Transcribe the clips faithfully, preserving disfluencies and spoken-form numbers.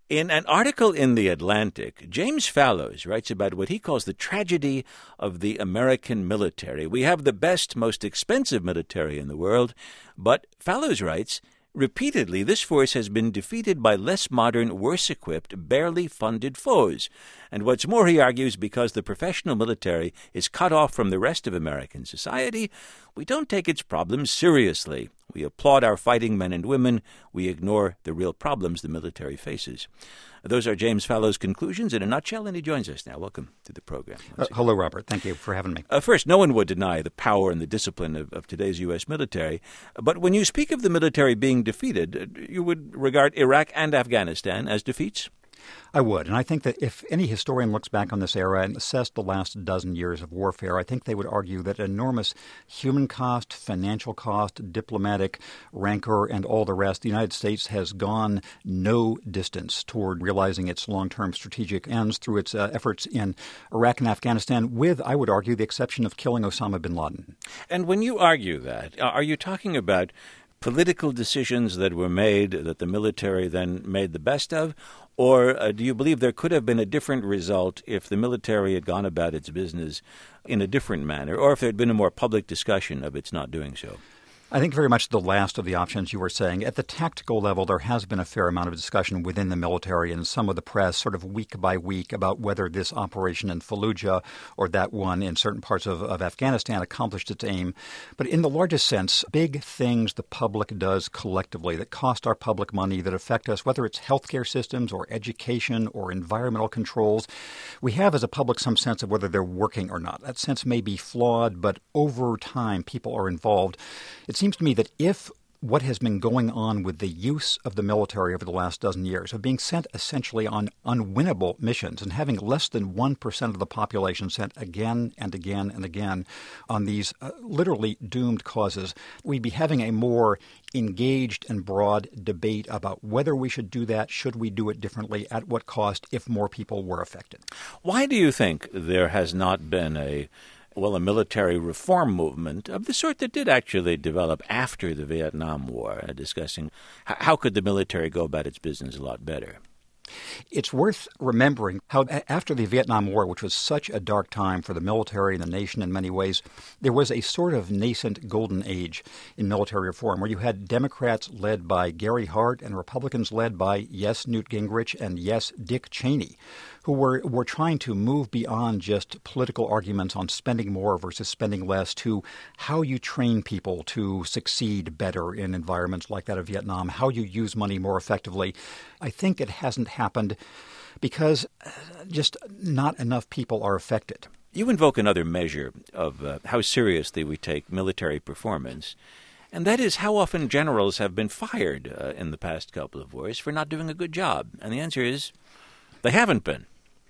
In an article in The Atlantic, James Fallows writes about what he calls the tragedy of the American military. We have the best, most expensive military in the world, but Fallows writes, repeatedly, this force has been defeated by less modern, worse-equipped, barely funded foes. And what's more, he argues, because the professional military is cut off from the rest of American society, we don't take its problems seriously. We applaud our fighting men and women. We ignore the real problems the military faces. Those are James Fallows' conclusions in a nutshell, and he joins us now. Welcome to the program. Uh, hello, Robert. Thank you for having me. Uh, first, no one would deny the power and the discipline of, of today's U S military. But when you speak of the military being defeated, you would regard Iraq and Afghanistan as defeats? I would. And I think that if any historian looks back on this era and assessed the last dozen years of warfare, I think they would argue that enormous human cost, financial cost, diplomatic rancor, and all the rest, the United States has gone no distance toward realizing its long-term strategic ends through its uh, efforts in Iraq and Afghanistan, with, I would argue, the exception of killing Osama bin Laden. And when you argue that, are you talking about political decisions that were made that the military then made the best of? Or uh, do you believe there could have been a different result if the military had gone about its business in a different manner, or if there had been a more public discussion of its not doing so? I think very much the last of the options you were saying. At the tactical level, there has been a fair amount of discussion within the military and some of the press sort of week by week about whether this operation in Fallujah or that one in certain parts of, of Afghanistan accomplished its aim. But in the largest sense, big things the public does collectively that cost our public money, that affect us, whether it's healthcare systems or education or environmental controls, we have as a public some sense of whether they're working or not. That sense may be flawed, but over time people are involved. It's It seems to me that if what has been going on with the use of the military over the last dozen years, of being sent essentially on unwinnable missions and having less than one percent of the population sent again and again and again on these uh, literally doomed causes, we'd be having a more engaged and broad debate about whether we should do that, should we do it differently, at what cost, if more people were affected. Why do you think there has not been a well, a military reform movement of the sort that did actually develop after the Vietnam War, uh, discussing h- how could the military go about its business a lot better? It's worth remembering how after the Vietnam War, which was such a dark time for the military and the nation in many ways, there was a sort of nascent golden age in military reform where you had Democrats led by Gary Hart and Republicans led by, yes, Newt Gingrich and, yes, Dick Cheney, who were, were trying to move beyond just political arguments on spending more versus spending less to how you train people to succeed better in environments like that of Vietnam, how you use money more effectively. I think it hasn't happened because just not enough people are affected. You invoke another measure of uh, how seriously we take military performance, and that is how often generals have been fired uh, in the past couple of wars for not doing a good job. And the answer is they haven't been.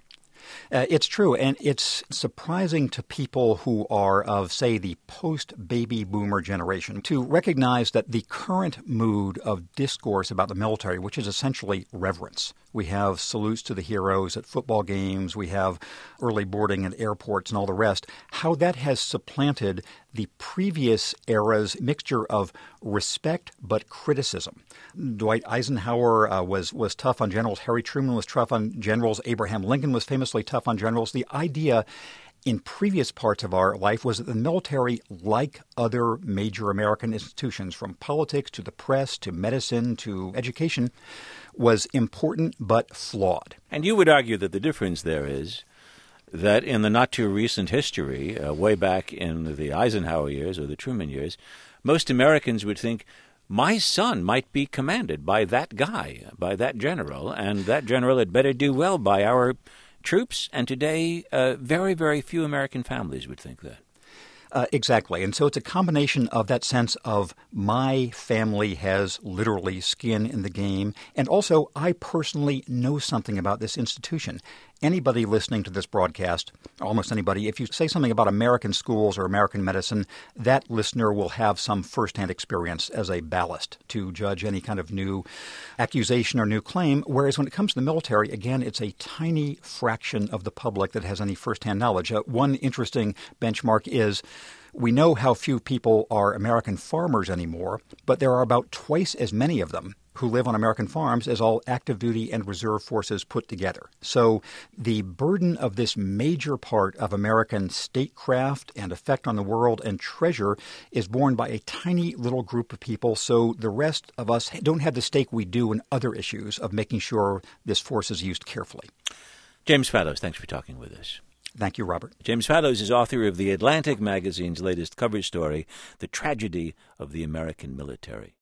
Uh, it's true, and it's surprising to people who are of, say, the post-baby boomer generation to recognize that the current mood of discourse about the military, which is essentially reverence. We have salutes to the heroes at football games. We have early boarding at airports and all the rest. How that has supplanted the previous era's mixture of respect but criticism. Dwight Eisenhower uh, was, was tough on generals. Harry Truman was tough on generals. Abraham Lincoln was famously tough on generals. The idea in previous parts of our life was that the military, like other major American institutions, from politics to the press to medicine to education, was important but flawed. And you would argue that the difference there is that in the not-too-recent history, uh, way back in the Eisenhower years or the Truman years, most Americans would think, my son might be commanded by that guy, by that general, and that general had better do well by our troops. And today, uh, very, very few American families would think that. Uh, exactly. And so it's a combination of that sense of my family has literally skin in the game, and also I personally know something about this institution. Anybody listening to this broadcast, almost anybody, if you say something about American schools or American medicine, that listener will have some firsthand experience as a ballast to judge any kind of new accusation or new claim. Whereas when it comes to the military, again, it's a tiny fraction of the public that has any firsthand knowledge. Uh, one interesting benchmark is we know how few people are American farmers anymore, but there are about twice as many of them who live on American farms as all active duty and reserve forces put together. So the burden of this major part of American statecraft and effect on the world and treasure is borne by a tiny little group of people, so the rest of us don't have the stake we do in other issues of making sure this force is used carefully. James Fallows, thanks for talking with us. Thank you, Robert. James Fallows is author of The Atlantic magazine's latest cover story, The Tragedy of the American Military.